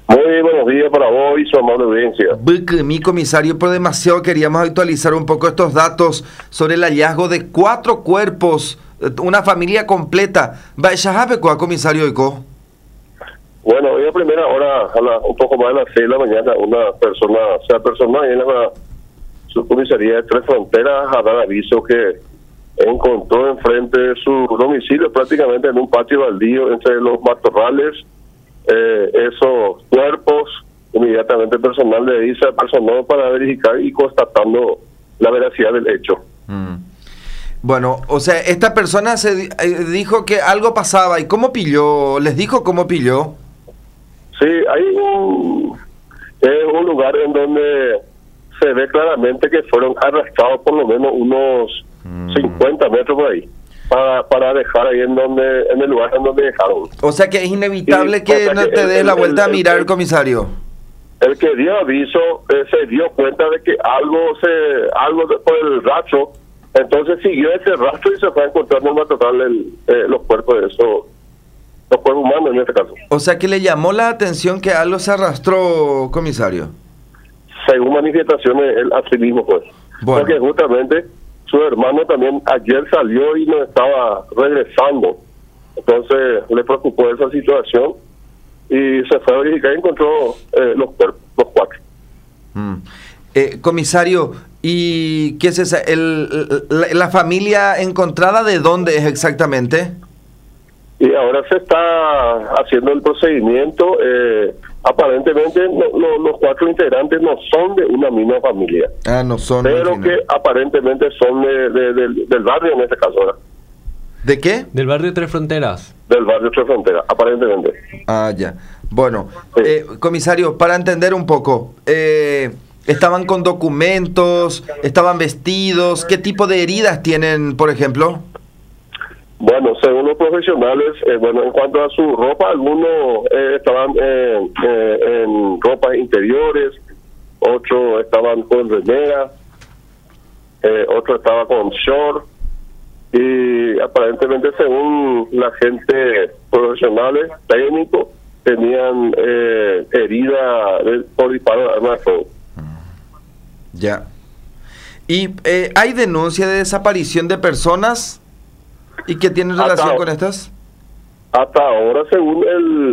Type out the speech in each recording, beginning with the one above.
Muy buenos días para vos y su amable audiencia. Mi comisario, por demasiado queríamos actualizar un poco estos datos sobre el hallazgo de 4 cuerpos, una familia completa. Comisario Ico. Bueno, hoy a primera hora, un poco más de las 6 de la mañana, una persona en la subcomisaría de Tres Fronteras a dar aviso que encontró enfrente de su domicilio, prácticamente en un patio baldío entre los matorrales, esos cuerpos. Inmediatamente personal de ahí se apersonó para verificar y constatando la veracidad del hecho. Bueno, o sea, esta persona dijo que algo pasaba. ¿Y cómo pilló? ¿Les dijo cómo pilló? Sí, hay un lugar en donde se ve claramente que fueron arrastrados por lo menos unos 50 metros por ahí, para dejar ahí en el lugar en donde dejaron. O sea que es inevitable que no te des la vuelta a mirar, el comisario. El que dio aviso se dio cuenta de que algo por el rastro, entonces siguió ese rastro y se fue a encontrar en el matorral los cuerpos de esos, los cuerpos humanos en este caso. O sea que le llamó la atención que algo se arrastró, comisario. Según manifestaciones, él así mismo fue. Bueno. Porque justamente su hermano también ayer salió y no estaba regresando. Entonces le preocupó esa situación y se fue a verificar y encontró los cuerpos, los 4. Comisario, ¿y qué es esa? ¿La familia encontrada de dónde es exactamente? Y ahora se está haciendo el procedimiento. Aparentemente los 4 integrantes no son de una misma familia. No son. Pero que aparentemente son del barrio en este caso ahora. ¿De qué? Del barrio Tres Fronteras. Del barrio Tres Fronteras, aparentemente. Ya. Bueno, sí. Comisario, para entender un poco, ¿estaban con documentos? ¿Estaban vestidos? ¿Qué tipo de heridas tienen, por ejemplo? Bueno, según los profesionales, en cuanto a su ropa, algunos estaban en ropas interiores, 8 estaban con remera, otro estaba con short, y aparentemente, según la gente profesionales, técnicos, tenían herida por disparo de arma de fuego. Ya. ¿Y hay denuncia de desaparición de personas? ¿Y qué tiene relación con estas? Hasta ahora, según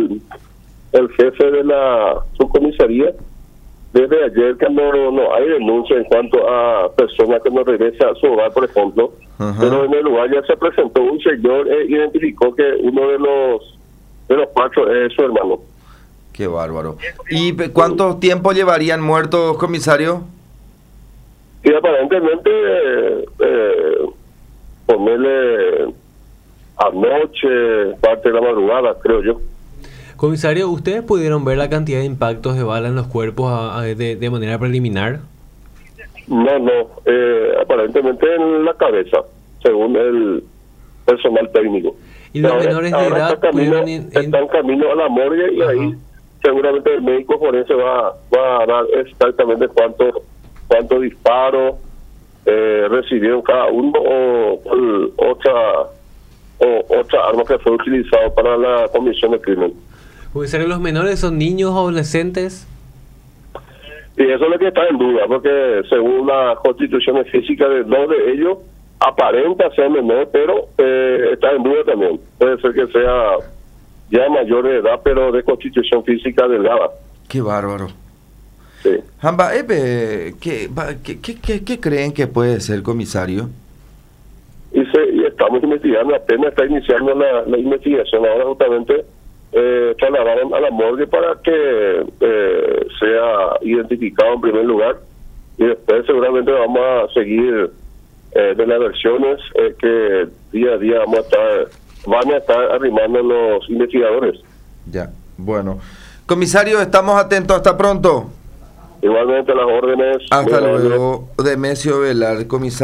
el jefe de la subcomisaría, desde ayer que no hay denuncia en cuanto a personas que no regresan a su hogar, por ejemplo. Pero en el lugar ya se presentó un señor e identificó que uno de los 4 es su hermano. Qué bárbaro. ¿Y cuánto tiempo llevarían muertos, comisario? Y aparentemente ponerle anoche, parte de la madrugada, creo yo. Comisario, ¿ustedes pudieron ver la cantidad de impactos de bala en los cuerpos de manera preliminar? No, aparentemente en la cabeza, según el personal técnico. ¿Y los menores de edad están camino a la morgue y ahí seguramente el médico forense va a dar exactamente cuántos disparos recibieron cada uno o otra arma que fue utilizada para la comisión de crimen. ¿Puede los menores son niños o adolescentes? Y eso es lo que está en duda, porque según las constituciones físicas de 2 de ellos, aparenta ser menor, pero está en duda también. Puede ser que sea ya mayor de edad, pero de constitución física delgada. Qué bárbaro. Sí. Jamba, ¿qué creen que puede ser, comisario? Y estamos investigando, apenas está iniciando la investigación. Ahora justamente trasladaron a la morgue para que sea identificado en primer lugar, y después seguramente vamos a seguir de las versiones que día a día van a estar arrimando los investigadores. Ya, bueno. Comisario, estamos atentos. Hasta pronto. Igualmente las órdenes. Hasta luego. Demesio Velar, comisario.